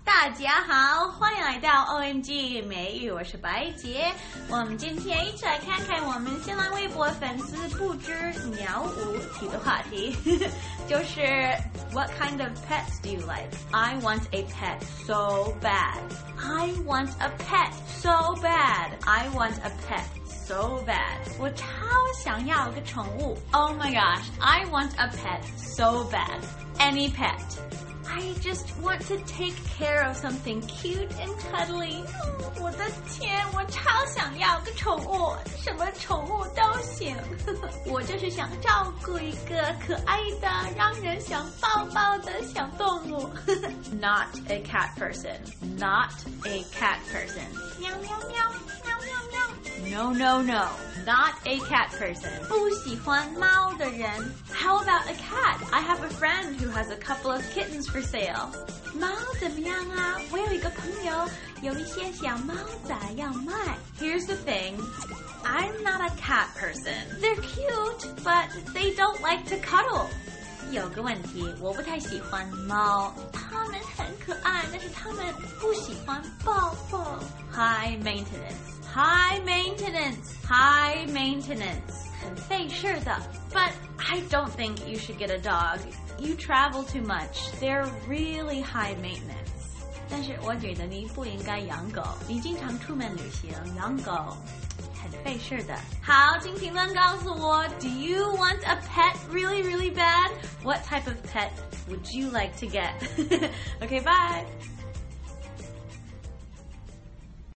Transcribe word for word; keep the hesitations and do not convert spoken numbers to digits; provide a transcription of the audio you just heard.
大家好，欢迎来到 O M G 美语，我是白洁。我们今天一起来看看我们新浪微博粉丝不知鸟五提的话题，就是 What kind of pets do you like? I want a pet so bad. I want a pet so bad. I want a pet.So bad. 我超想要个宠物 Oh my gosh, I want a pet so bad. Any pet. I just want to take care of something cute and cuddly. 我的天，我超想要个宠物，什么宠物都行。我就是想照顾一个可爱的，让人想抱抱的小动物。Not a cat person. Not a cat person. 喵喵喵，喵喵喵。No, no, no. Not a cat person. 不喜欢猫的人。How about a cat? I have a friend who has a couple of kittens for sale. 猫怎么样啊？我有一个朋友有一些小猫仔要卖。Here's the thing. I'm not a cat person. They're cute, but they don't like to cuddle. 有个问题，我不太喜欢猫，它们很可爱，但是它们不喜欢抱抱。High maintenance. High maintenance. High maintenance. 很费事的。But I don't think you should get a dog. You travel too much. They're really high maintenance. 但是我觉得你不应该养狗，你经常出门旅行，养狗很费事的。好，请评论告诉我 Do you want a pet really, really bad? What type of pet would you like to get? Okay, bye!